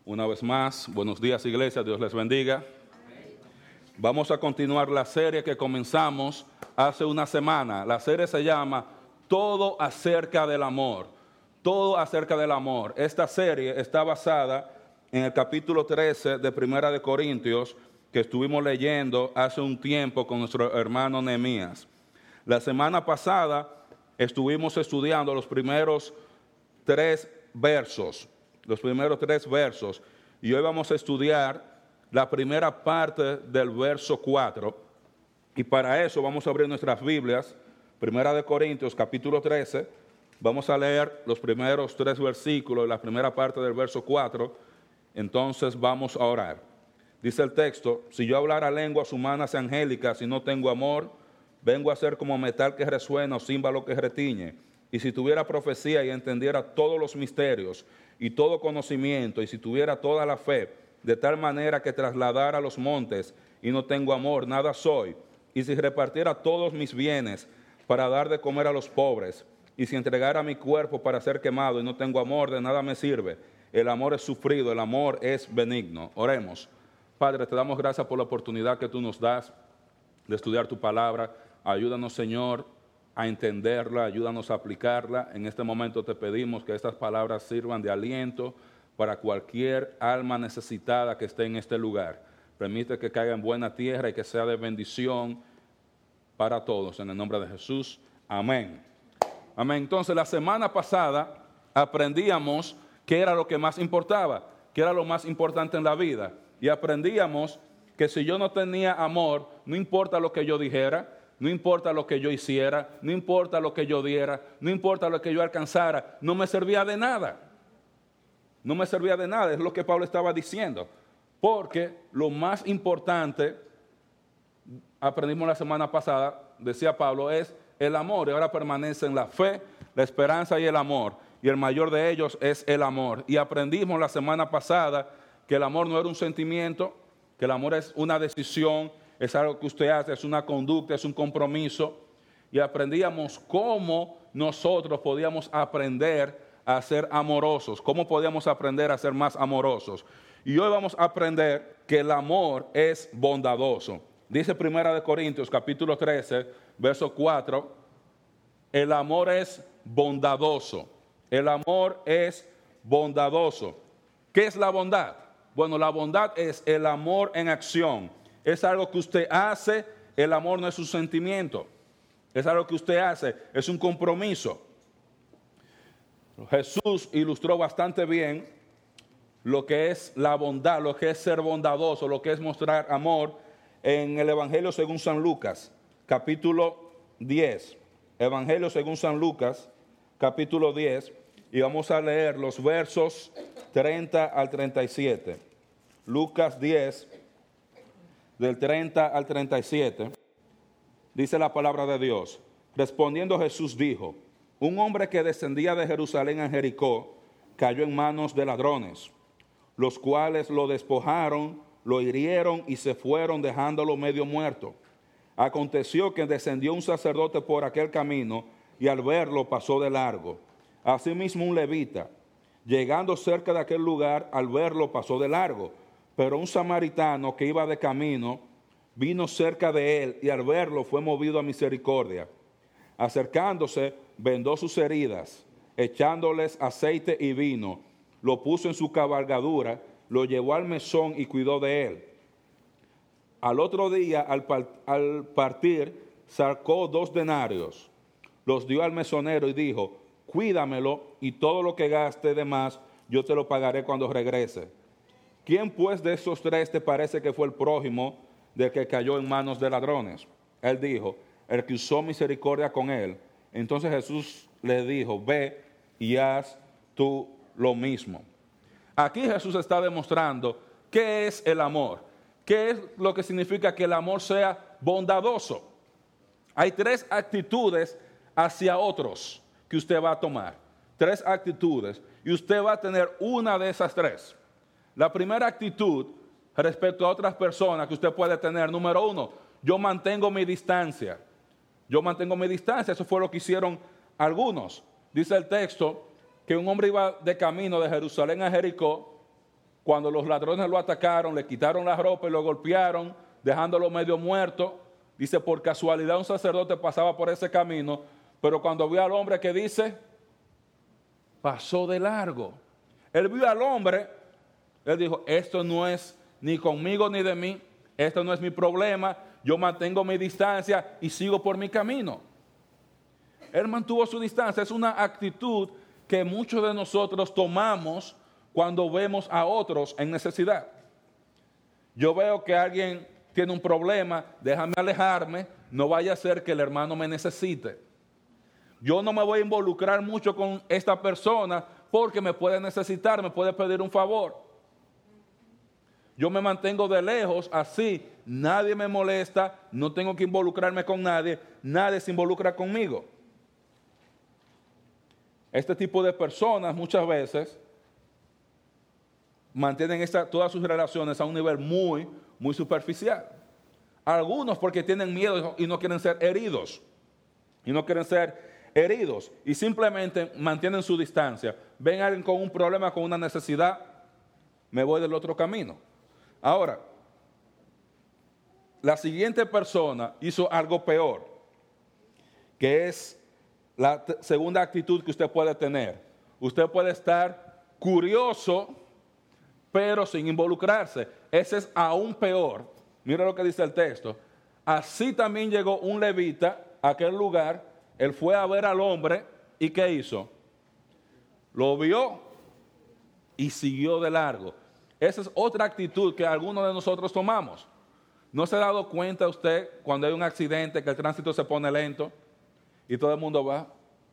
Una vez más, buenos días, iglesia, Dios les bendiga. Vamos a continuar la serie que comenzamos hace una semana. La serie se llama Todo acerca del amor. Todo acerca del amor. Esta serie está basada en el capítulo 13 de Primera de Corintios, que estuvimos leyendo hace un tiempo con nuestro hermano Nehemías. La semana pasada estuvimos estudiando los primeros tres versos, y hoy vamos a estudiar la primera parte del verso 4, y para eso vamos a abrir nuestras Biblias, Primera de Corintios, capítulo 13, vamos a leer los primeros tres versículos, la primera parte del verso 4, entonces vamos a orar. Dice el texto: si yo hablara lenguas humanas y angélicas y no tengo amor, vengo a ser como metal que resuena o címbalo que retiñe. Y si tuviera profecía y entendiera todos los misterios y todo conocimiento, y si tuviera toda la fe, de tal manera que trasladara los montes y no tengo amor, nada soy. Y si repartiera todos mis bienes para dar de comer a los pobres, y si entregara mi cuerpo para ser quemado y no tengo amor, de nada me sirve. El amor es sufrido, el amor es benigno. Oremos. Padre, te damos gracias por la oportunidad que tú nos das de estudiar tu palabra. Ayúdanos, Señor, a entenderla, ayúdanos a aplicarla. En este momento te pedimos que estas palabras sirvan de aliento para cualquier alma necesitada que esté en este lugar. Permite que caiga en buena tierra y que sea de bendición para todos. En el nombre de Jesús, amén. Amén. Entonces, la semana pasada aprendíamos qué era lo que más importaba, qué era lo más importante en la vida. Y aprendíamos que si yo no tenía amor, no importa lo que yo dijera, no importa lo que yo hiciera, no importa lo que yo diera, no importa lo que yo alcanzara, no me servía de nada. No me servía de nada, es lo que Pablo estaba diciendo. Porque lo más importante, aprendimos la semana pasada, decía Pablo, es el amor. Y ahora permanece en la fe, la esperanza y el amor. Y el mayor de ellos es el amor. Y aprendimos la semana pasada que el amor no era un sentimiento, que el amor es una decisión, es algo que usted hace, es una conducta, es un compromiso. Y aprendíamos cómo nosotros podíamos aprender a ser amorosos, cómo podíamos aprender a ser más amorosos. Y hoy vamos a aprender que el amor es bondadoso. Dice Primera de Corintios, capítulo 13, verso 4, el amor es bondadoso. El amor es bondadoso. ¿Qué es la bondad? Bueno, la bondad es el amor en acción. Es algo que usted hace, el amor no es un sentimiento. Es algo que usted hace, es un compromiso. Jesús ilustró bastante bien lo que es la bondad, lo que es ser bondadoso, lo que es mostrar amor en el Evangelio según San Lucas, capítulo 10. Evangelio según San Lucas, capítulo 10, y vamos a leer los versos 30 al 37. Lucas 10, del 30 al 37, dice la palabra de Dios. Respondiendo Jesús dijo: un hombre que descendía de Jerusalén a Jericó cayó en manos de ladrones, los cuales lo despojaron, lo hirieron y se fueron dejándolo medio muerto. Aconteció que descendió un sacerdote por aquel camino y al verlo pasó de largo. Asimismo un levita, llegando cerca de aquel lugar, al verlo pasó de largo. Pero un samaritano que iba de camino vino cerca de él y al verlo fue movido a misericordia. Acercándose, vendó sus heridas, echándoles aceite y vino, lo puso en su cabalgadura, lo llevó al mesón y cuidó de él. Al otro día, al partir, sacó 2 denarios, los dio al mesonero y dijo: cuídamelo y todo lo que gaste de más yo te lo pagaré cuando regrese. ¿Quién pues de esos 3 te parece que fue el prójimo del que cayó en manos de ladrones? Él dijo: el que usó misericordia con él. Entonces Jesús le dijo: ve y haz tú lo mismo. Aquí Jesús está demostrando qué es el amor, qué es lo que significa que el amor sea bondadoso. Hay 3 actitudes hacia otros que usted va a tomar, 3 actitudes, y usted va a tener una de esas 3. La primera actitud respecto a otras personas que usted puede tener, número 1, yo mantengo mi distancia. Yo mantengo mi distancia, eso fue lo que hicieron algunos. Dice el texto que un hombre iba de camino de Jerusalén a Jericó cuando los ladrones lo atacaron, le quitaron la ropa y lo golpearon, dejándolo medio muerto. Dice, por casualidad un sacerdote pasaba por ese camino, pero cuando vio al hombre, ¿qué dice? Pasó de largo. Él vio al hombre, él dijo, esto no es ni conmigo ni de mí, esto no es mi problema, yo mantengo mi distancia y sigo por mi camino. Él mantuvo su distancia. Es una actitud que muchos de nosotros tomamos cuando vemos a otros en necesidad. Yo veo que alguien tiene un problema, déjame alejarme, no vaya a ser que el hermano me necesite. Yo no me voy a involucrar mucho con esta persona porque me puede necesitar, me puede pedir un favor. Yo me mantengo de lejos, así nadie me molesta, no tengo que involucrarme con nadie, nadie se involucra conmigo. Este tipo de personas muchas veces mantienen todas sus relaciones a un nivel muy, muy superficial. Algunos porque tienen miedo y no quieren ser heridos. Y simplemente mantienen su distancia. Ven a alguien con un problema, con una necesidad, me voy del otro camino. Ahora, la siguiente persona hizo algo peor, que es la segunda actitud que usted puede tener. Usted puede estar curioso, pero sin involucrarse. Ese es aún peor. Mira lo que dice el texto. Así también llegó un levita a aquel lugar. Él fue a ver al hombre y ¿qué hizo? Lo vio y siguió de largo. Esa es otra actitud que algunos de nosotros tomamos. ¿No se ha dado cuenta usted cuando hay un accidente que el tránsito se pone lento y todo el mundo va?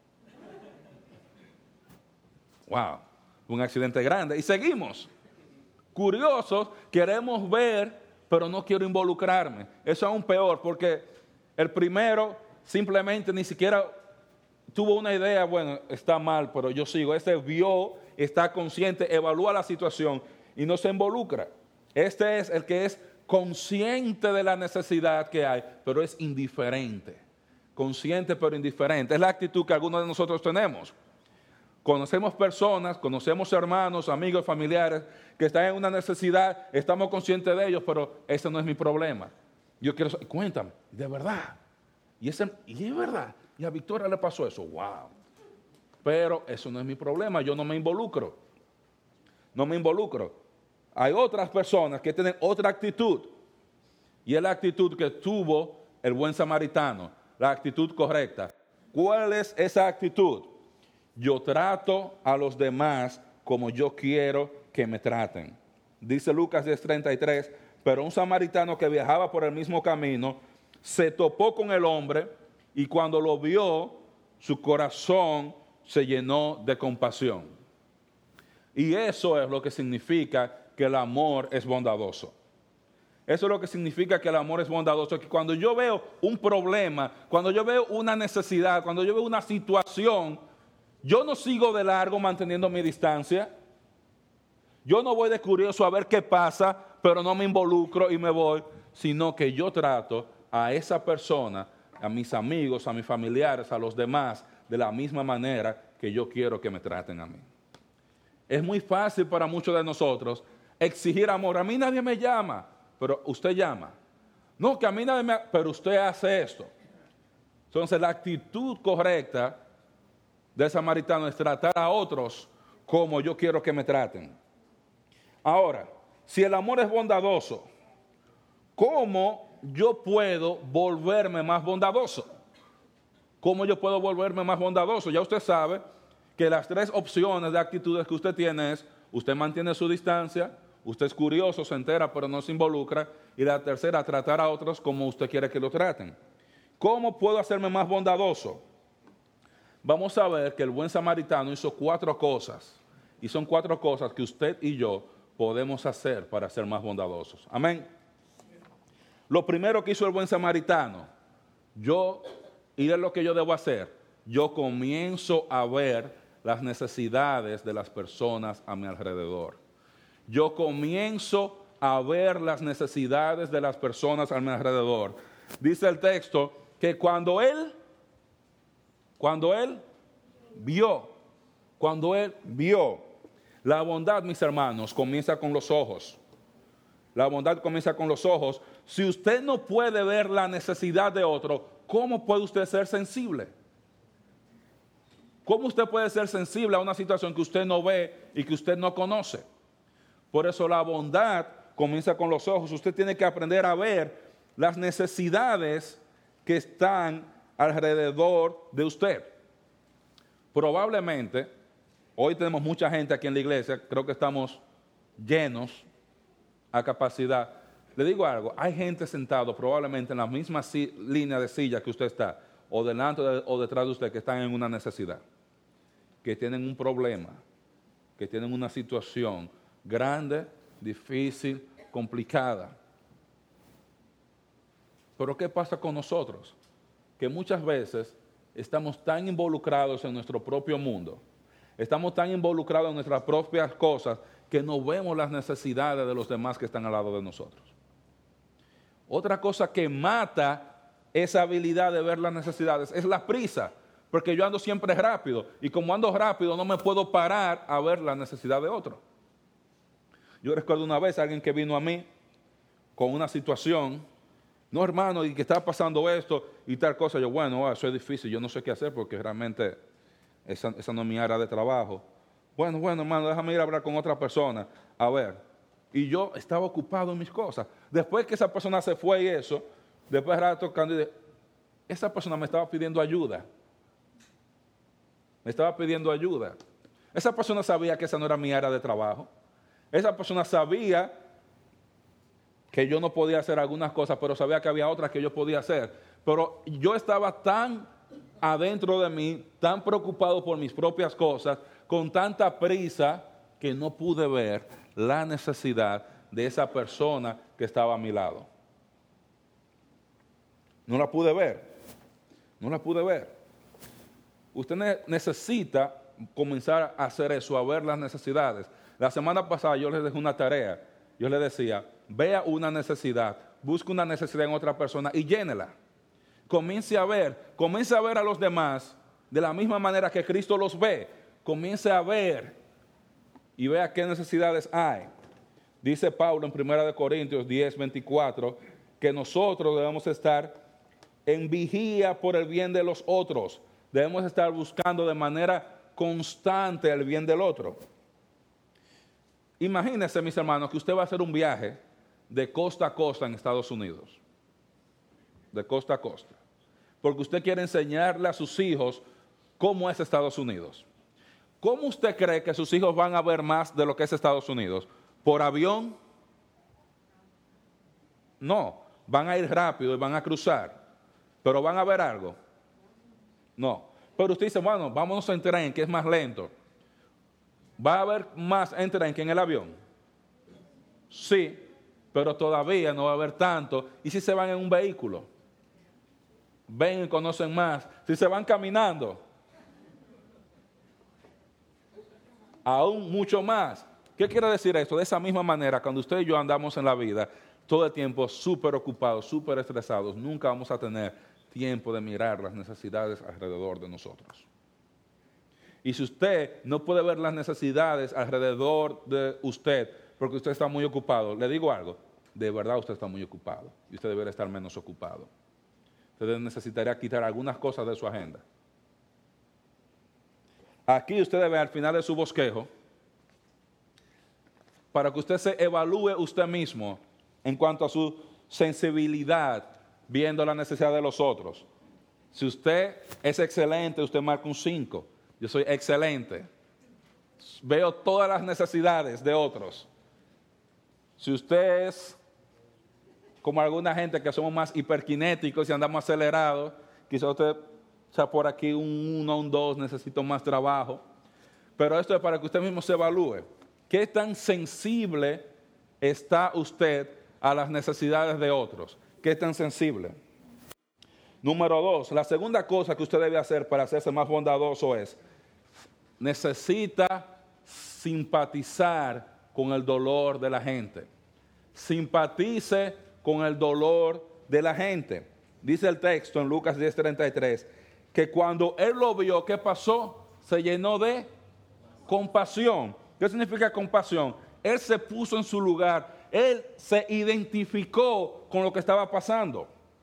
Wow, un accidente grande. Y seguimos. Curiosos, queremos ver, pero no quiero involucrarme. Eso es aún peor, porque el primero simplemente ni siquiera tuvo una idea, bueno, está mal, pero yo sigo. Este vio, está consciente, evalúa la situación y no se involucra. Este es el que es consciente de la necesidad que hay, pero es indiferente. Consciente pero indiferente. Es la actitud que algunos de nosotros tenemos. Conocemos personas, conocemos hermanos, amigos, familiares que están en una necesidad, estamos conscientes de ellos, pero ese no es mi problema. Yo quiero saber, cuéntame, de verdad. Y es verdad. Y a Victoria le pasó eso, wow. Pero eso no es mi problema, yo no me involucro. No me involucro. Hay otras personas que tienen otra actitud. Y es la actitud que tuvo el buen samaritano, la actitud correcta. ¿Cuál es esa actitud? Yo trato a los demás como yo quiero que me traten. Dice Lucas 10:33, pero un samaritano que viajaba por el mismo camino se topó con el hombre y cuando lo vio, su corazón se llenó de compasión. Y eso es lo que significa que el amor es bondadoso. Eso es lo que significa que el amor es bondadoso. Que cuando yo veo un problema, cuando yo veo una necesidad, cuando yo veo una situación, yo no sigo de largo manteniendo mi distancia. Yo no voy de curioso a ver qué pasa, pero no me involucro y me voy, sino que yo trato a esa persona, a mis amigos, a mis familiares, a los demás, de la misma manera que yo quiero que me traten a mí. Es muy fácil para muchos de nosotros exigir amor. A mí nadie me llama, pero usted llama. No, que a mí nadie me... pero usted hace esto. Entonces la actitud correcta del samaritano es tratar a otros como yo quiero que me traten. Ahora, si el amor es bondadoso, ¿cómo yo puedo volverme más bondadoso? ¿Cómo yo puedo volverme más bondadoso? Ya usted sabe que las tres opciones de actitudes que usted tiene es, usted mantiene su distancia, usted es curioso, se entera, pero no se involucra, y la tercera, tratar a otros como usted quiere que lo traten. ¿Cómo puedo hacerme más bondadoso? Vamos a ver que el buen samaritano hizo 4 cosas, y son 4 cosas que usted y yo podemos hacer para ser más bondadosos. Amén. Lo primero que hizo el buen samaritano, y es lo que yo debo hacer, yo comienzo a ver las necesidades de las personas a mi alrededor. Yo comienzo a ver las necesidades de las personas a mi alrededor. Dice el texto que cuando él vio, La bondad, mis hermanos, comienza con los ojos. La bondad comienza con los ojos. Si usted no puede ver la necesidad de otro, ¿cómo puede usted ser sensible? ¿Cómo usted puede ser sensible a una situación que usted no ve y que usted no conoce? Por eso la bondad comienza con los ojos. Usted tiene que aprender a ver las necesidades que están alrededor de usted. Probablemente, hoy tenemos mucha gente aquí en la iglesia, creo que estamos llenos a capacidad. Le digo algo, hay gente sentado probablemente en la misma línea de silla que usted está, o delante o detrás de usted, que están en una necesidad, que tienen un problema, que tienen una situación grande, difícil, complicada. Pero ¿qué pasa con nosotros? Que muchas veces estamos tan involucrados en nuestro propio mundo, estamos tan involucrados en nuestras propias cosas, que no vemos las necesidades de los demás que están al lado de nosotros. Otra cosa que mata esa habilidad de ver las necesidades es la prisa, porque yo ando siempre rápido, y como ando rápido no me puedo parar a ver la necesidad de otro. Yo recuerdo una vez a alguien que vino a mí con una situación, no hermano, y que está pasando esto y tal cosa. Yo, bueno, eso es difícil, yo no sé qué hacer porque realmente esa no es mi área de trabajo. Bueno, hermano, déjame ir a hablar con otra persona, a ver. Y yo estaba ocupado en mis cosas. Después que esa persona se fue y eso, después de rato tocando, esa persona me estaba pidiendo ayuda. Me estaba pidiendo ayuda. Esa persona sabía que esa no era mi área de trabajo. Esa persona sabía que yo no podía hacer algunas cosas, pero sabía que había otras que yo podía hacer. Pero yo estaba tan adentro de mí, tan preocupado por mis propias cosas, con tanta prisa, que no pude ver la necesidad de esa persona que estaba a mi lado. No la pude ver. No la pude ver. Usted necesita comenzar a hacer eso, a ver las necesidades. La semana pasada yo les dejé una tarea. Yo les decía, vea una necesidad, busque una necesidad en otra persona y llénela. Comience a ver a los demás de la misma manera que Cristo los ve. Comience a ver y vea qué necesidades hay. Dice Pablo en 1 Corintios 10:24 que nosotros debemos estar en vigía por el bien de los otros. Debemos estar buscando de manera constante el bien del otro. Imagínense, mis hermanos, que usted va a hacer un viaje de costa a costa en Estados Unidos. De costa a costa. Porque usted quiere enseñarle a sus hijos cómo es Estados Unidos. ¿Cómo usted cree que sus hijos van a ver más de lo que es Estados Unidos? ¿Por avión? No, van a ir rápido y van a cruzar. ¿Pero van a ver algo? No. Pero usted dice, bueno, vámonos en tren, que es más lento. ¿Va a haber más en tren que en el avión? Sí, pero todavía no va a haber tanto. ¿Y si se van en un vehículo? Ven y conocen más. Si se van caminando, aún mucho más. ¿Qué quiere decir esto? De esa misma manera, cuando usted y yo andamos en la vida, todo el tiempo súper ocupados, súper estresados, nunca vamos a tener tiempo de mirar las necesidades alrededor de nosotros. Y si usted no puede ver las necesidades alrededor de usted, porque usted está muy ocupado, le digo algo, de verdad usted está muy ocupado y usted debería estar menos ocupado. Usted necesitaría quitar algunas cosas de su agenda. Aquí usted debe, al final de su bosquejo, para que usted se evalúe usted mismo en cuanto a su sensibilidad, viendo la necesidad de los otros. Si usted es excelente, usted marca un 5. Yo soy excelente. Veo todas las necesidades de otros. Si usted es como alguna gente que somos más hiperkinéticos y andamos acelerados, quizá usted sea por aquí un 1, un 2, necesito más trabajo. Pero esto es para que usted mismo se evalúe. ¿Qué tan sensible está usted a las necesidades de otros? ¿Qué tan sensible? Número 2, la segunda cosa que usted debe hacer para hacerse más bondadoso es, necesita simpatizar con el dolor de la gente. Simpatice con el dolor de la gente. Dice el texto en Lucas 10:33, que cuando él lo vio, ¿qué pasó? Se llenó de compasión. ¿Qué significa compasión? Él se puso en su lugar, él se identificó con lo que estaba pasando.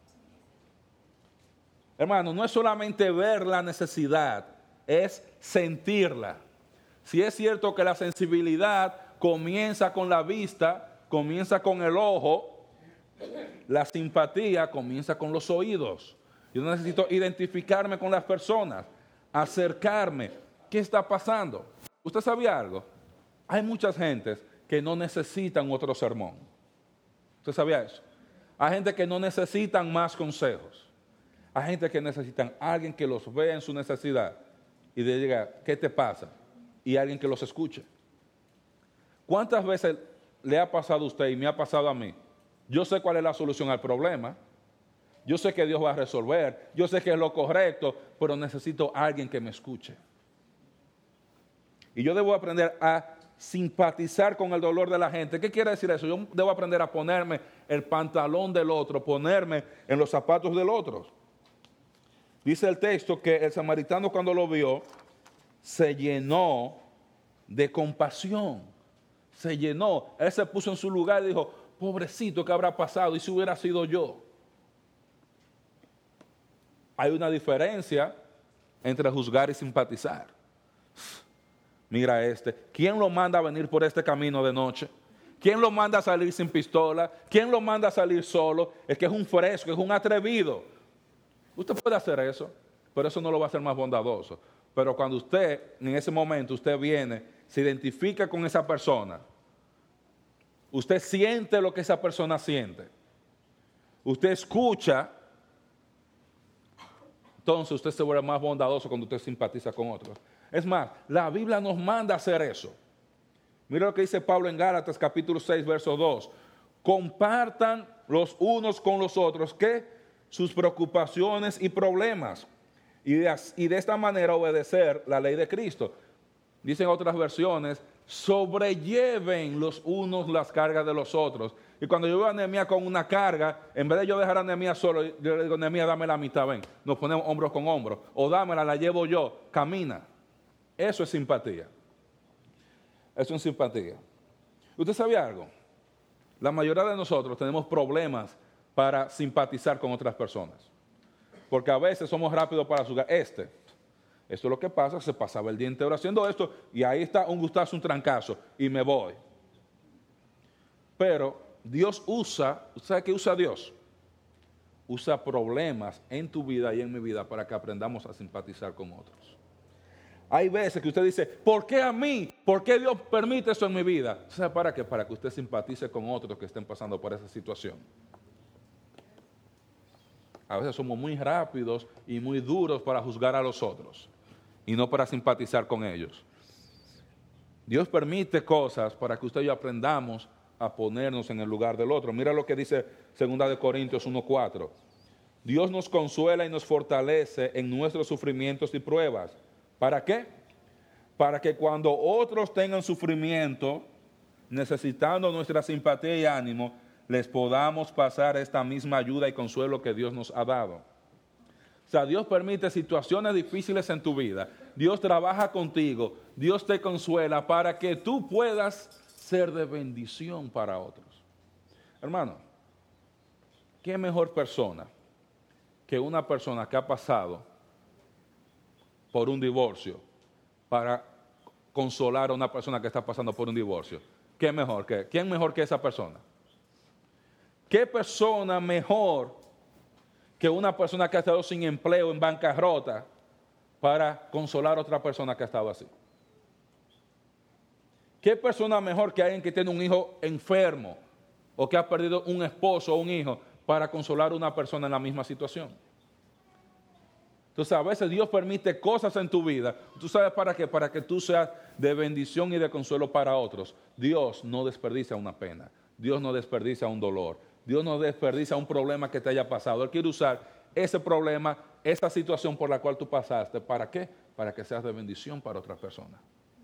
Hermano, no es solamente ver la necesidad, es sentirla. Si es cierto que la sensibilidad comienza con la vista, comienza con el ojo, la simpatía comienza con los oídos. Yo necesito identificarme con las personas, acercarme. ¿Qué está pasando? ¿Usted sabía algo? Hay muchas gentes que no necesitan otro sermón. ¿Usted sabía eso? Hay gente que no necesitan más consejos. Hay gente que necesitan a alguien que los vea en su necesidad y le diga, ¿qué te pasa? Y alguien que los escuche. ¿Cuántas veces le ha pasado a usted y me ha pasado a mí? Yo sé cuál es la solución al problema. Yo sé que Dios va a resolver. Yo sé que es lo correcto, pero necesito a alguien que me escuche. Y yo debo aprender a simpatizar con el dolor de la gente. ¿Qué quiere decir eso? Yo debo aprender a ponerme el pantalón del otro, ponerme en los zapatos del otro. Dice el texto que el samaritano cuando lo vio, se llenó de compasión. Se llenó. Él se puso en su lugar y dijo, pobrecito, ¿qué habrá pasado? ¿Y si hubiera sido yo? Hay una diferencia entre juzgar y simpatizar. Mira ¿quién lo manda a venir por este camino de noche? ¿Quién lo manda a salir sin pistola? ¿Quién lo manda a salir solo? Es que es un fresco, es un atrevido. Usted puede hacer eso, pero eso no lo va a hacer más bondadoso. Pero cuando usted, en ese momento, usted viene, se identifica con esa persona, usted siente lo que esa persona siente, usted escucha, entonces usted se vuelve más bondadoso cuando usted simpatiza con otros. Es más, la Biblia nos manda a hacer eso. Mira lo que dice Pablo en Gálatas capítulo 6, verso 2. Compartan los unos con los otros, ¿qué? Sus preocupaciones y problemas. Y de esta manera obedecer la ley de Cristo. Dicen otras versiones, sobrelleven los unos las cargas de los otros. Y cuando yo veo a Nehemías con una carga, en vez de yo dejar a Nehemías solo, yo le digo, Nehemías, dame la mitad, ven. Nos ponemos hombros con hombros. O dámela, la llevo yo, camina. Eso es simpatía. Eso es simpatía. ¿Usted sabe algo? La mayoría de nosotros tenemos problemas para simpatizar con otras personas. Porque a veces somos rápidos para juzgar. Esto es lo que pasa, se pasaba el día entero haciendo esto y ahí está un gustazo, un trancazo y me voy. Pero Dios usa, ¿usted sabe qué usa Dios? Usa problemas en tu vida y en mi vida para que aprendamos a simpatizar con otros. Hay veces que usted dice, ¿por qué a mí? ¿Por qué Dios permite eso en mi vida? ¿Sabe para qué? Para que usted simpatice con otros que estén pasando por esa situación. A veces somos muy rápidos y muy duros para juzgar a los otros y no para simpatizar con ellos. Dios permite cosas para que usted y yo aprendamos a ponernos en el lugar del otro. Mira lo que dice 2 Corintios 1:4. Dios nos consuela y nos fortalece en nuestros sufrimientos y pruebas. ¿Para qué? Para que cuando otros tengan sufrimiento, necesitando nuestra simpatía y ánimo, les podamos pasar esta misma ayuda y consuelo que Dios nos ha dado. O sea, Dios permite situaciones difíciles en tu vida. Dios trabaja contigo. Dios te consuela para que tú puedas ser de bendición para otros. Hermano, ¿qué mejor persona que una persona que ha pasado por un divorcio para consolar a una persona que está pasando por un divorcio? ¿Quién mejor que esa persona? ¿Qué persona mejor que una persona que ha estado sin empleo, en bancarrota, para consolar a otra persona que ha estado así? ¿Qué persona mejor que alguien que tiene un hijo enfermo o que ha perdido un esposo o un hijo para consolar a una persona en la misma situación? Entonces, a veces Dios permite cosas en tu vida. ¿Tú sabes para qué? Para que tú seas de bendición y de consuelo para otros. Dios no desperdicia una pena. Dios no desperdicia un dolor. Dios no desperdicia un problema que te haya pasado. Él quiere usar ese problema, esa situación por la cual tú pasaste. ¿Para qué? Para que seas de bendición para otras personas.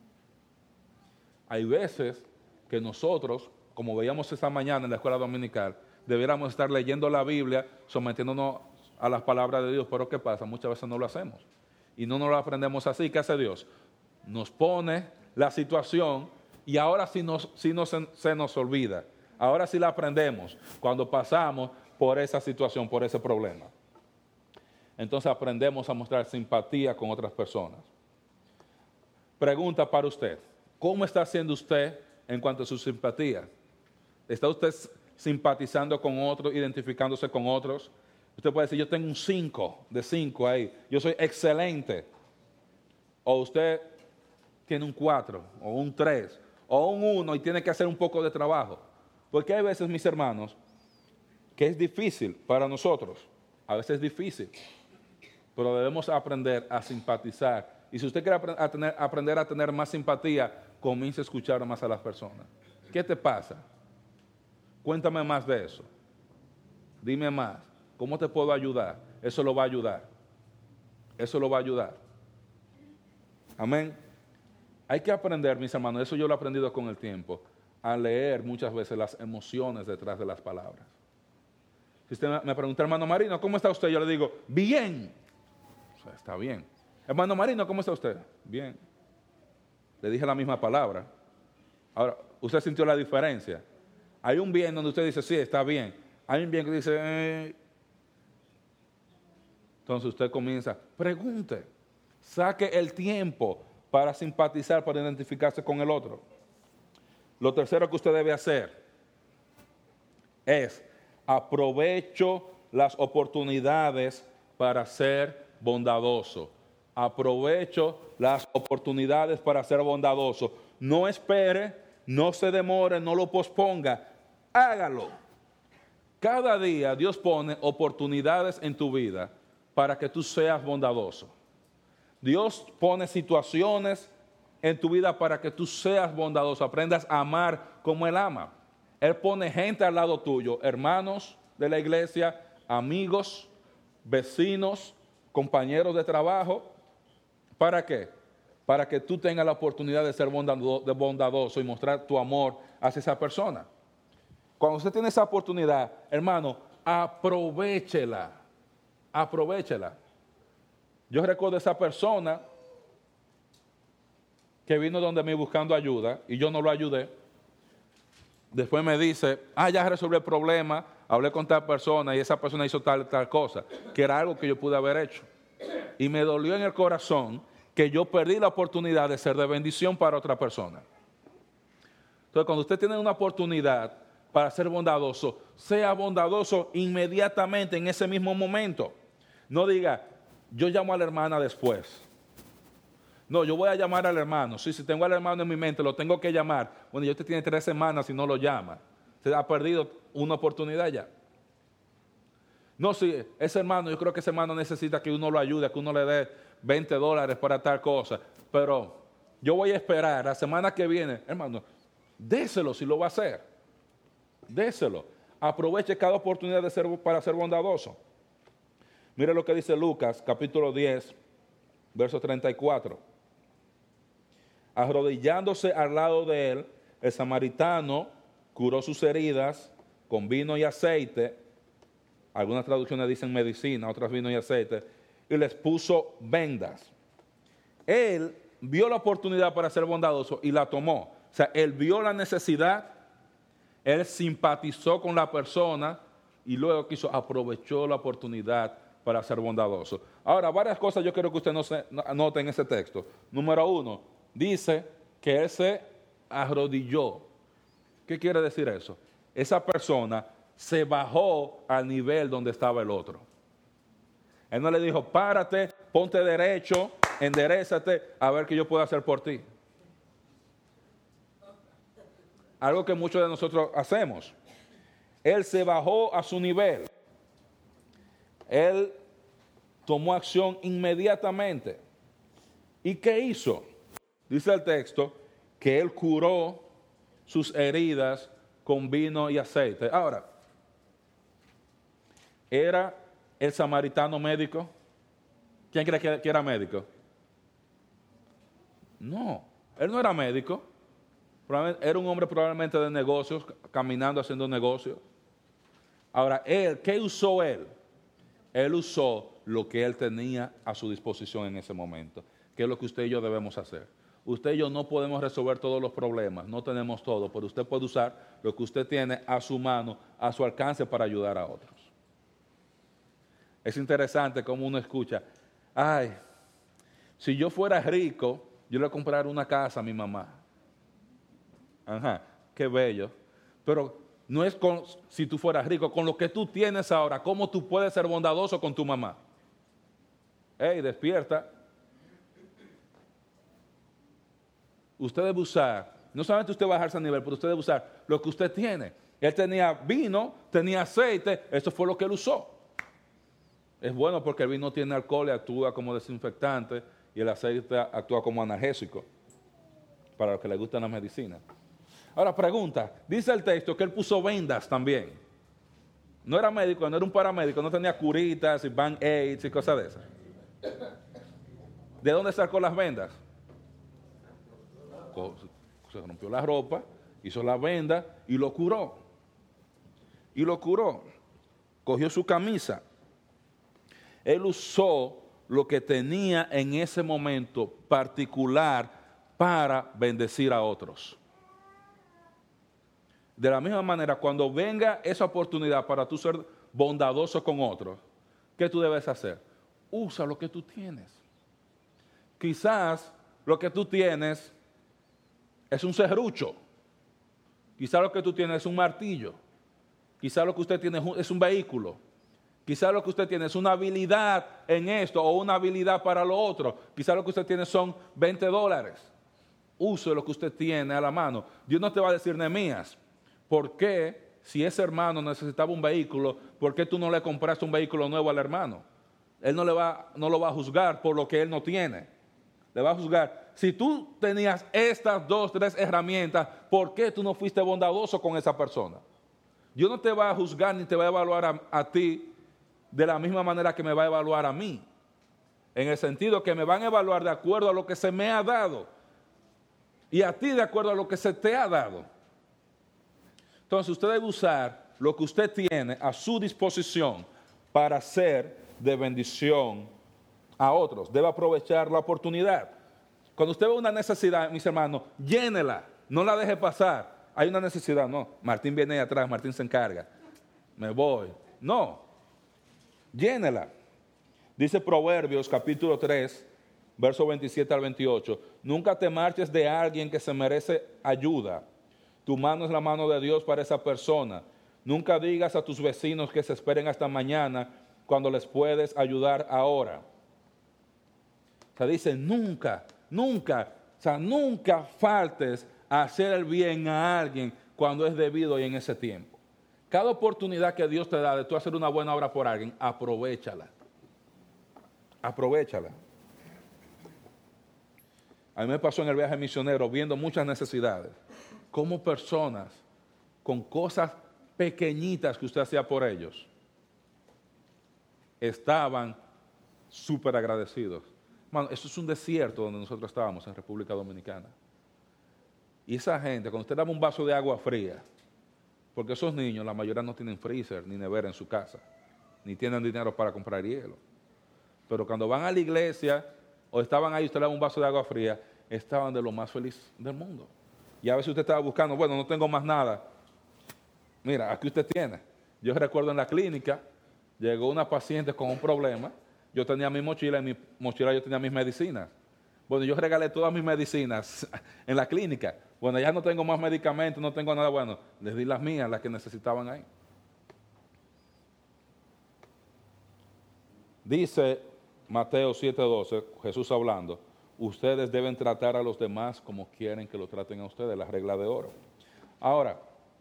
Hay veces que nosotros, como veíamos esta mañana en la escuela dominical, debiéramos estar leyendo la Biblia, sometiéndonos a las palabras de Dios. Pero ¿qué pasa? Muchas veces no lo hacemos. Y no nos lo aprendemos así. ¿Qué hace Dios? Nos pone la situación y ahora se nos olvida. Ahora sí la aprendemos cuando pasamos por esa situación, por ese problema. Entonces aprendemos a mostrar simpatía con otras personas. Pregunta para usted, ¿cómo está haciendo usted en cuanto a su simpatía? ¿Está usted simpatizando con otros, identificándose con otros? Usted puede decir, yo tengo un 5 de 5 ahí, yo soy excelente. O usted tiene un 4, o un 3, o un 1 y tiene que hacer un poco de trabajo. Porque hay veces, mis hermanos, que es difícil para nosotros. A veces es difícil. Pero debemos aprender a simpatizar. Y si usted quiere aprender a tener más simpatía, comience a escuchar más a las personas. ¿Qué te pasa? Cuéntame más de eso. Dime más. ¿Cómo te puedo ayudar? Eso lo va a ayudar. Eso lo va a ayudar. Amén. Hay que aprender, mis hermanos, eso yo lo he aprendido con el tiempo, a leer muchas veces las emociones detrás de las palabras. Si usted me pregunta, hermano Marino, ¿cómo está usted? Yo le digo, bien. O sea, está bien. Hermano Marino, ¿cómo está usted? Bien. Le dije la misma palabra. Ahora, usted sintió la diferencia. Hay un bien donde usted dice, sí, está bien. Hay un bien que dice, Entonces usted comienza, pregunte, saque el tiempo para simpatizar, para identificarse con el otro. Lo tercero que usted debe hacer es aprovecho las oportunidades para ser bondadoso. Aprovecho las oportunidades para ser bondadoso. No espere, no se demore, no lo posponga. Hágalo. Cada día Dios pone oportunidades en tu vida para que tú seas bondadoso. Dios pone situaciones en tu vida para que tú seas bondadoso, aprendas a amar como Él ama. Él pone gente al lado tuyo, hermanos de la iglesia, amigos, vecinos, compañeros de trabajo. ¿Para qué? Para que tú tengas la oportunidad de ser bondadoso y mostrar tu amor hacia esa persona. Cuando usted tiene esa oportunidad, hermano, aprovéchela. Aprovéchela. Yo recuerdo esa persona que vino donde mí buscando ayuda y yo no lo ayudé. Después me dice, ya resolví el problema, hablé con tal persona y esa persona hizo tal cosa, que era algo que yo pude haber hecho. Y me dolió en el corazón que yo perdí la oportunidad de ser de bendición para otra persona. Entonces, cuando usted tiene una oportunidad para ser bondadoso, sea bondadoso inmediatamente en ese mismo momento. No diga, yo llamo a la hermana después. No, yo voy a llamar al hermano. Sí, si tengo al hermano en mi mente, lo tengo que llamar. Bueno, ya usted tiene 3 semanas y no lo llama. Usted ha perdido una oportunidad ya. No, sí, ese hermano, yo creo que ese hermano necesita que uno lo ayude, que uno le dé $20 para tal cosa. Pero yo voy a esperar la semana que viene. Hermano, déselo si lo va a hacer. Déselo. Aproveche cada oportunidad para ser bondadoso. Mire lo que dice Lucas, capítulo 10, verso 34. Arrodillándose al lado de él, el samaritano curó sus heridas con vino y aceite. Algunas traducciones dicen medicina, otras vino y aceite. Y les puso vendas. Él vio la oportunidad para ser bondadoso y la tomó. O sea, él vio la necesidad, él simpatizó con la persona y luego aprovechó la oportunidad para ser bondadoso. Ahora, varias cosas yo quiero que usted note en ese texto. Número 1, dice que él se arrodilló. ¿Qué quiere decir eso? Esa persona se bajó al nivel donde estaba el otro. Él no le dijo, párate, ponte derecho, enderézate, a ver qué yo puedo hacer por ti. Algo que muchos de nosotros hacemos. Él se bajó a su nivel. Él tomó acción inmediatamente. ¿Y qué hizo? Dice el texto que él curó sus heridas con vino y aceite. Ahora, ¿era el samaritano médico? ¿Quién cree que era médico? No, él no era médico. Era un hombre probablemente de negocios, caminando, haciendo negocios. Ahora, ¿qué usó él? Él usó lo que él tenía a su disposición en ese momento, que es lo que usted y yo debemos hacer. Usted y yo no podemos resolver todos los problemas, no tenemos todo, pero usted puede usar lo que usted tiene a su mano, a su alcance para ayudar a otros. Es interesante cómo uno escucha, ay, si yo fuera rico, yo le comprara una casa a mi mamá. Ajá, qué bello. Pero no es si tú fueras rico, con lo que tú tienes ahora, ¿cómo tú puedes ser bondadoso con tu mamá? Hey, despierta. Usted debe usar, no solamente usted bajarse a nivel, pero usted debe usar lo que usted tiene. Él tenía vino, tenía aceite, eso fue lo que él usó. Es bueno porque el vino tiene alcohol y actúa como desinfectante y el aceite actúa como analgésico, para los que les gustan las medicinas. Ahora pregunta, dice el texto que él puso vendas también. No era médico, no era un paramédico, no tenía curitas y band-aids y cosas de esas. ¿De dónde sacó las vendas? Se rompió la ropa, hizo la venda y lo curó. Y lo curó. Cogió su camisa. Él usó lo que tenía en ese momento particular para bendecir a otros. De la misma manera, cuando venga esa oportunidad para tú ser bondadoso con otros, ¿qué tú debes hacer? Usa lo que tú tienes. Quizás lo que tú tienes es un serrucho. Quizás lo que tú tienes es un martillo. Quizás lo que usted tiene es un vehículo. Quizás lo que usted tiene es una habilidad en esto o una habilidad para lo otro. Quizás lo que usted tiene son $20. Use lo que usted tiene a la mano. Dios no te va a decir, Nehemías, ¿por qué si ese hermano necesitaba un vehículo, por qué tú no le compraste un vehículo nuevo al hermano? Él no lo va a juzgar por lo que él no tiene. Le va a juzgar, si tú tenías estas 2, 3 herramientas, ¿por qué tú no fuiste bondadoso con esa persona? Dios no te va a juzgar ni te va a evaluar a ti de la misma manera que me va a evaluar a mí. En el sentido que me van a evaluar de acuerdo a lo que se me ha dado. Y a ti de acuerdo a lo que se te ha dado. Entonces usted debe usar lo que usted tiene a su disposición para ser de bendición a otros. Debe aprovechar la oportunidad. Cuando usted ve una necesidad, mis hermanos, llénela, no la deje pasar. Hay una necesidad, no, Martín viene ahí atrás, Martín se encarga. Me voy. No, llénela. Dice Proverbios capítulo 3, verso 27 al 28. Nunca te marches de alguien que se merece ayuda. Tu mano es la mano de Dios para esa persona. Nunca digas a tus vecinos que se esperen hasta mañana cuando les puedes ayudar ahora. O sea, dice nunca, o sea, nunca faltes a hacer el bien a alguien cuando es debido y en ese tiempo. Cada oportunidad que Dios te da de tú hacer una buena obra por alguien, aprovéchala. Aprovéchala. A mí me pasó en el viaje misionero viendo muchas necesidades. Como personas con cosas pequeñitas que usted hacía por ellos estaban súper agradecidos. Mano, eso es un desierto donde nosotros estábamos en República Dominicana. Y esa gente, cuando usted daba un vaso de agua fría, porque esos niños, la mayoría no tienen freezer ni nevera en su casa, ni tienen dinero para comprar hielo. Pero cuando van a la iglesia o estaban ahí, usted le daba un vaso de agua fría, estaban de lo más feliz del mundo. Y a veces usted estaba buscando, bueno, no tengo más nada. Mira, aquí usted tiene. Yo recuerdo en la clínica, llegó una paciente con un problema. Yo tenía mi mochila, en mi mochila yo tenía mis medicinas. Bueno, yo regalé todas mis medicinas en la clínica. Bueno, ya no tengo más medicamentos, no tengo nada bueno. Les di las mías, las que necesitaban ahí. Dice Mateo 7:12, Jesús hablando, ustedes deben tratar a los demás como quieren que lo traten a ustedes, la regla de oro. Ahora,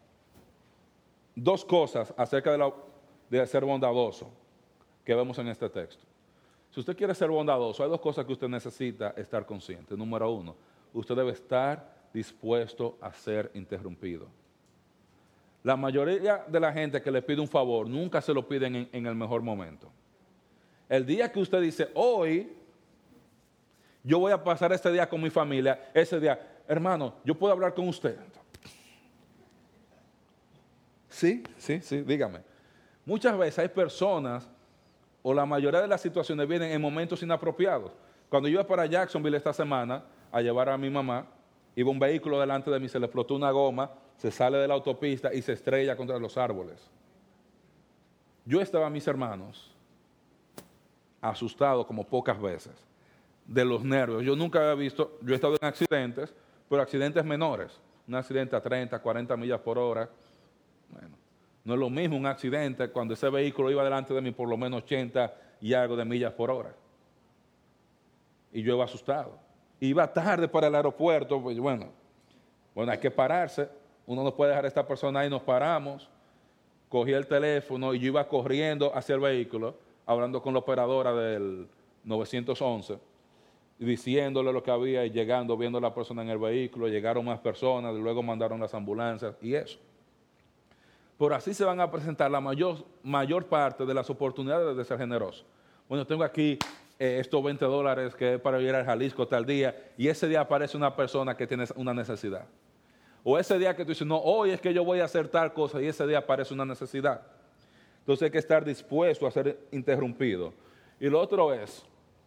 2 cosas acerca de ser bondadoso que vemos en este texto. Si usted quiere ser bondadoso, hay 2 cosas que usted necesita estar consciente. Número 1, usted debe estar dispuesto a ser interrumpido. La mayoría de la gente que le pide un favor nunca se lo piden en el mejor momento. El día que usted dice, hoy yo voy a pasar este día con mi familia, ese día, hermano, yo puedo hablar con usted. Sí, dígame. Muchas veces hay personas, o la mayoría de las situaciones vienen en momentos inapropiados. Cuando yo iba para Jacksonville esta semana, a llevar a mi mamá. Iba un vehículo delante de mí, se le explotó una goma, se sale de la autopista y se estrella contra los árboles. Yo estaba, mis hermanos, asustado como pocas veces, de los nervios. Yo nunca había visto, yo he estado en accidentes, pero accidentes menores. Un accidente a 30, 40 millas por hora. Bueno, no es lo mismo un accidente cuando ese vehículo iba delante de mí por lo menos 80 y algo de millas por hora. Y yo iba asustado. Iba tarde para el aeropuerto, pues bueno, hay que pararse. Uno no puede dejar a esta persona ahí, nos paramos. Cogí el teléfono y yo iba corriendo hacia el vehículo, hablando con la operadora del 911, diciéndole lo que había y llegando, viendo a la persona en el vehículo. Llegaron más personas, luego mandaron las ambulancias y eso. Por así se van a presentar la mayor parte de las oportunidades de ser generoso. Bueno, tengo aquí estos $20 que es para ir al Jalisco tal día, y ese día aparece una persona que tiene una necesidad. O ese día que tú dices, no, hoy es que yo voy a hacer tal cosa, y ese día aparece una necesidad. Entonces hay que estar dispuesto a ser interrumpido. Y lo otro es,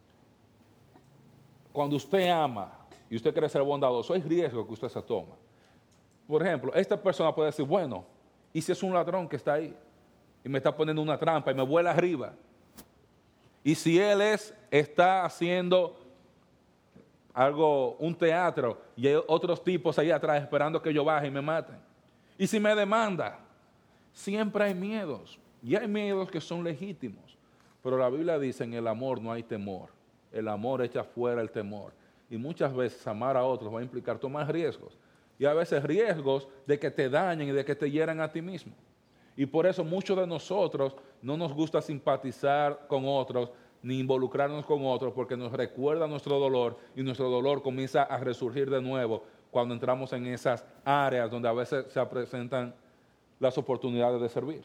cuando usted ama y usted quiere ser bondadoso, hay riesgo que usted se toma. Por ejemplo, esta persona puede decir, bueno, ¿y si es un ladrón que está ahí y me está poniendo una trampa y me vuela arriba? Y si él está haciendo algo, un teatro, y hay otros tipos ahí atrás esperando que yo baje y me maten. Y si me demanda, siempre hay miedos. Y hay miedos que son legítimos. Pero la Biblia dice, en el amor no hay temor. El amor echa fuera el temor. Y muchas veces amar a otros va a implicar tomar riesgos. Y a veces riesgos de que te dañen y de que te hieran a ti mismo. Y por eso muchos de nosotros no nos gusta simpatizar con otros ni involucrarnos con otros, porque nos recuerda nuestro dolor y nuestro dolor comienza a resurgir de nuevo cuando entramos en esas áreas donde a veces se presentan las oportunidades de servir.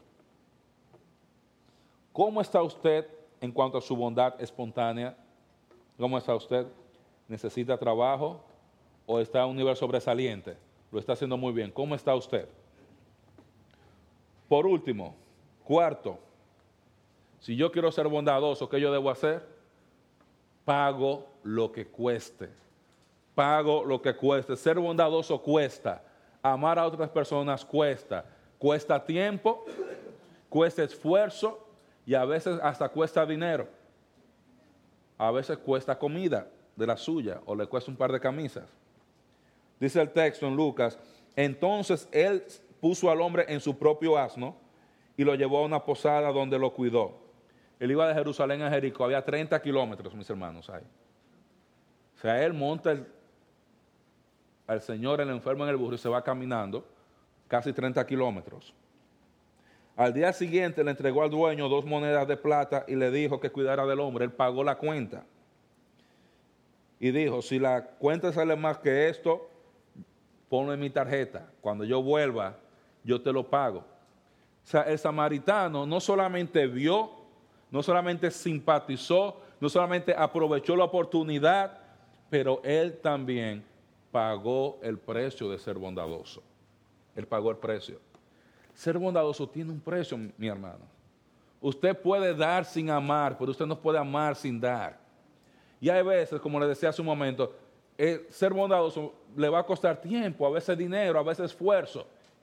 ¿Cómo está usted en cuanto a su bondad espontánea? ¿Cómo está usted? ¿Necesita trabajo o está en un nivel sobresaliente? Lo está haciendo muy bien. ¿Cómo está usted? Por último, cuarto, si yo quiero ser bondadoso, ¿qué yo debo hacer? Pago lo que cueste. Pago lo que cueste. Ser bondadoso cuesta. Amar a otras personas cuesta. Cuesta tiempo, cuesta esfuerzo y a veces hasta cuesta dinero. A veces cuesta comida de la suya o le cuesta un par de camisas. Dice el texto en Lucas, entonces él puso al hombre en su propio asno y lo llevó a una posada donde lo cuidó. Él iba de Jerusalén a Jericó, había 30 kilómetros, mis hermanos, ahí. O sea, él monta al Señor, el enfermo en el burro y se va caminando casi 30 kilómetros. Al día siguiente le entregó al dueño 2 monedas de plata y le dijo que cuidara del hombre. Él pagó la cuenta. Y dijo, si la cuenta sale más que esto, ponlo en mi tarjeta. Cuando yo vuelva, yo te lo pago. O sea, el samaritano no solamente vio, no solamente simpatizó, no solamente aprovechó la oportunidad, pero él también pagó el precio de ser bondadoso. Él pagó el precio. Ser bondadoso tiene un precio, mi hermano. Usted puede dar sin amar, pero usted no puede amar sin dar. Y hay veces, como le decía hace un momento, ser bondadoso le va a costar tiempo, a veces dinero, a veces esfuerzo.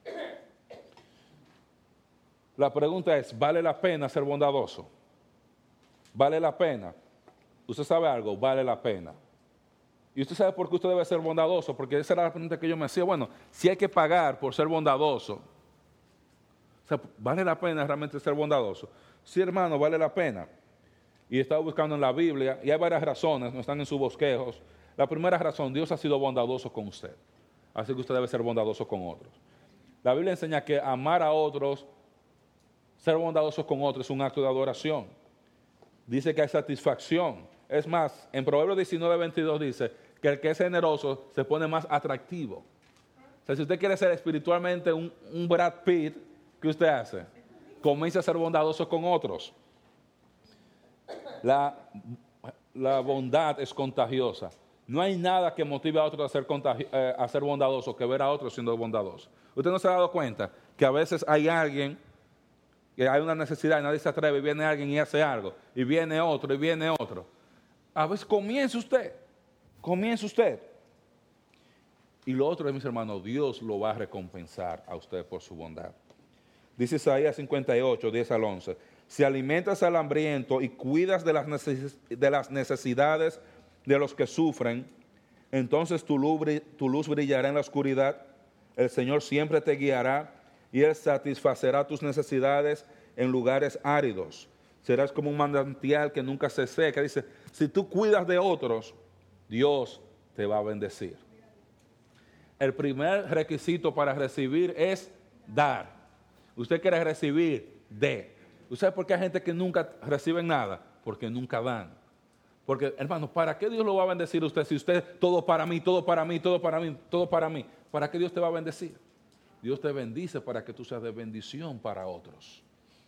La pregunta es, ¿vale la pena ser bondadoso? ¿Vale la pena? ¿Usted sabe algo? Vale la pena. ¿Y usted sabe por qué usted debe ser bondadoso? Porque esa era la pregunta que yo me hacía. Bueno, si hay que pagar por ser bondadoso, o sea, ¿vale la pena realmente ser bondadoso? Sí, hermano, vale la pena. Y he estado buscando en la Biblia, y hay varias razones, no están en sus bosquejos. La primera razón, Dios ha sido bondadoso con usted. Así que usted debe ser bondadoso con otros. La Biblia enseña que amar a otros, ser bondadoso con otros es un acto de adoración. Dice que hay satisfacción. Es más, en Proverbios 19:22 dice que el que es generoso se pone más atractivo. O sea, si usted quiere ser espiritualmente un Brad Pitt, ¿qué usted hace? Comienza a ser bondadoso con otros. La bondad es contagiosa. No hay nada que motive a otros a ser bondadoso que ver a otros siendo bondadosos. ¿Usted no se ha dado cuenta que a veces hay alguien, que hay una necesidad y nadie se atreve, y viene alguien y hace algo, y viene otro, y viene otro? A veces comience usted. Y lo otro es, mis hermanos, Dios lo va a recompensar a usted por su bondad. Dice Isaías 58, 10 al 11. Si alimentas al hambriento y cuidas de las necesidades de los que sufren, entonces tu luz brillará en la oscuridad. El Señor siempre te guiará y Él satisfacerá tus necesidades en lugares áridos. Serás como un manantial que nunca se seca. Dice, si tú cuidas de otros, Dios te va a bendecir. El primer requisito para recibir es dar. Usted quiere recibir, dé. ¿Usted sabe por qué hay gente que nunca recibe nada? Porque nunca dan. Porque, hermano, ¿para qué Dios lo va a bendecir a usted si usted todo para mí, todo para mí, todo para mí, todo para mí? ¿Para qué Dios te va a bendecir? Dios te bendice para que tú seas de bendición para otros.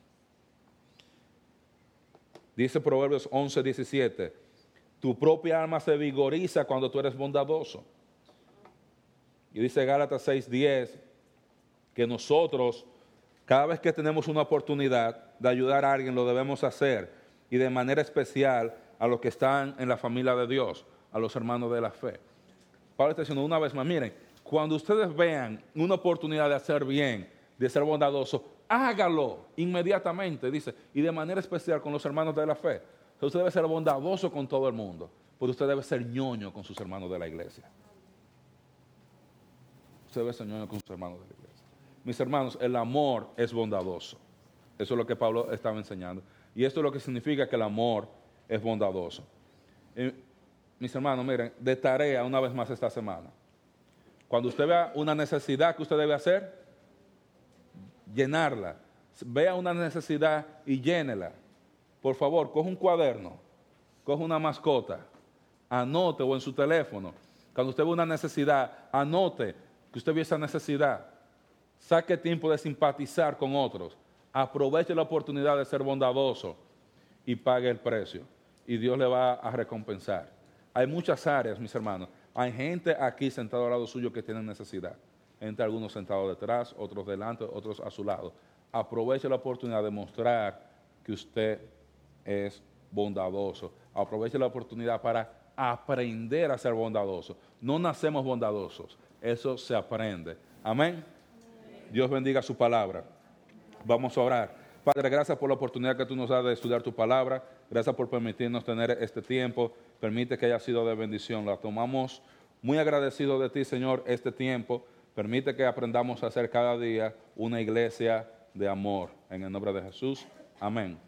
Dice Proverbios 11, 17, tu propia alma se vigoriza cuando tú eres bondadoso. Y dice Gálatas 6, 10, que nosotros, cada vez que tenemos una oportunidad de ayudar a alguien, lo debemos hacer. Y de manera especial a los que están en la familia de Dios, a los hermanos de la fe. Pablo está diciendo una vez más, miren, cuando ustedes vean una oportunidad de hacer bien, de ser bondadoso, hágalo inmediatamente, dice, y de manera especial con los hermanos de la fe. Entonces usted debe ser bondadoso con todo el mundo, pero usted debe ser ñoño con sus hermanos de la iglesia. Usted debe ser ñoño con sus hermanos de la iglesia. Mis hermanos, el amor es bondadoso. Eso es lo que Pablo estaba enseñando. Y esto es lo que significa que el amor es bondadoso. Mis hermanos, miren, de tarea una vez más esta semana. Cuando usted vea una necesidad que usted debe hacer, llenarla. Vea una necesidad y llénela. Por favor, coge un cuaderno, coge una mascota, anote o en su teléfono. Cuando usted ve una necesidad, anote que usted vio esa necesidad. Saque tiempo de simpatizar con otros. Aproveche la oportunidad de ser bondadoso y pague el precio. Y Dios le va a recompensar. Hay muchas áreas, mis hermanos. Hay gente aquí sentada al lado suyo que tiene necesidad. Gente, algunos sentados detrás, otros delante, otros a su lado. Aproveche la oportunidad de mostrar que usted es bondadoso. Aproveche la oportunidad para aprender a ser bondadoso. No nacemos bondadosos. Eso se aprende. Amén. Dios bendiga su palabra. Vamos a orar. Padre, gracias por la oportunidad que tú nos das de estudiar tu palabra. Gracias por permitirnos tener este tiempo. Permite que haya sido de bendición. La tomamos muy agradecidos de ti, Señor, este tiempo. Permite que aprendamos a hacer cada día una iglesia de amor. En el nombre de Jesús. Amén.